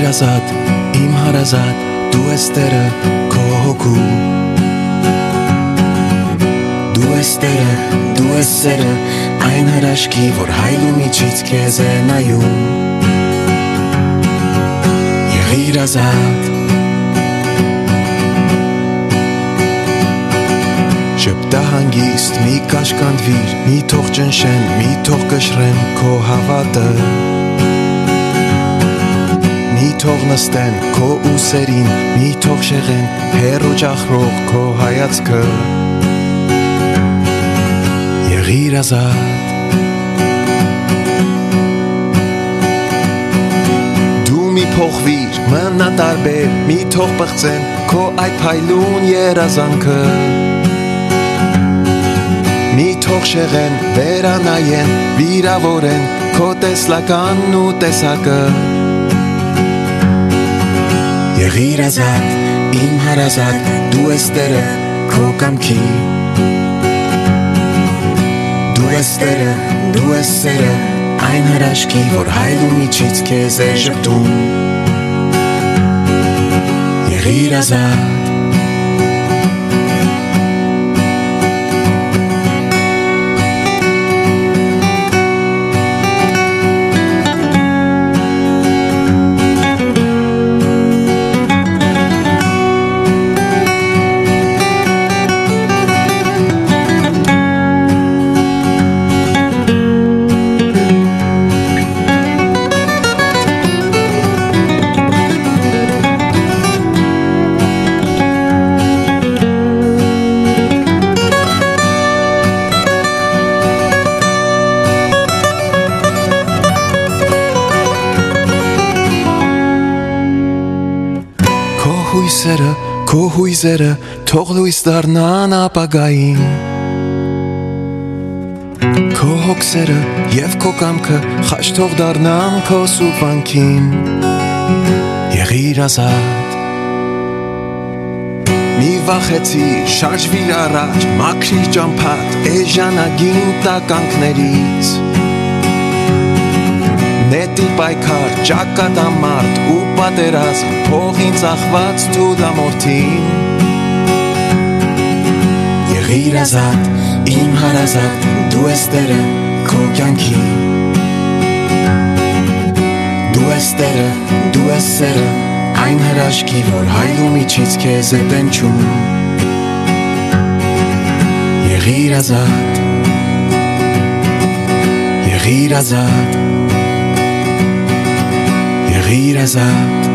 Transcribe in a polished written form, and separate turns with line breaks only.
ազատ, իմ հարազատ, դու ես տերը քո հոգու, դու ես տերը, դու ես սերը, այն հրաշքի, որ հայլու միջից քեզ է նայում, եղիր ազատ, շպտա հանգիստ, մի կաշկանդվիր, մի թող ճնշեն, մի թող կշռեն քո հավատը, մի թող նստեն քո ուսերին, մի թող շեղեն հեռու ջախրող քո հայացքը, եղիր ազատ, դու մի փոխվիր, մնա տարբեր, մի թող պղծեն քո այդ փայլուն երազանքը, մի թող շեղեն, վերանայեն, վիրավորեն քո տեսլականն ու տեսակը, եղիր ազատ, իմ հարազատ, դու ես տերը քո կամքի, դու ես տերը, դու ես սերը, այն հրաշքի, որ հայլու միջից քեզ է ժպտում, եղիր ազատ, քո հույզերը թող լույս դառնան ապագային, քո հոգսերը և քո կամքը խաչ թող դառնան քո սուբանքին, եղիր ազատ, մի վախեցիր, շարժվիր առաջ, մաքրիր ճամփատ էժանագին տականքներից, նետի պայքար, ճակատամարտ ու պատերազմ, փողին ծախված թուլամորթին, եղիր ազատ, իմ հարազատ, դու ես տերը քո կյանքի, դու ես տերը, դու ես սերը, այն հրաշքի, որ հայլու միջից քեզ է տնչում, եղիր ազատ, եղիր ազատ, եղիր ազատ,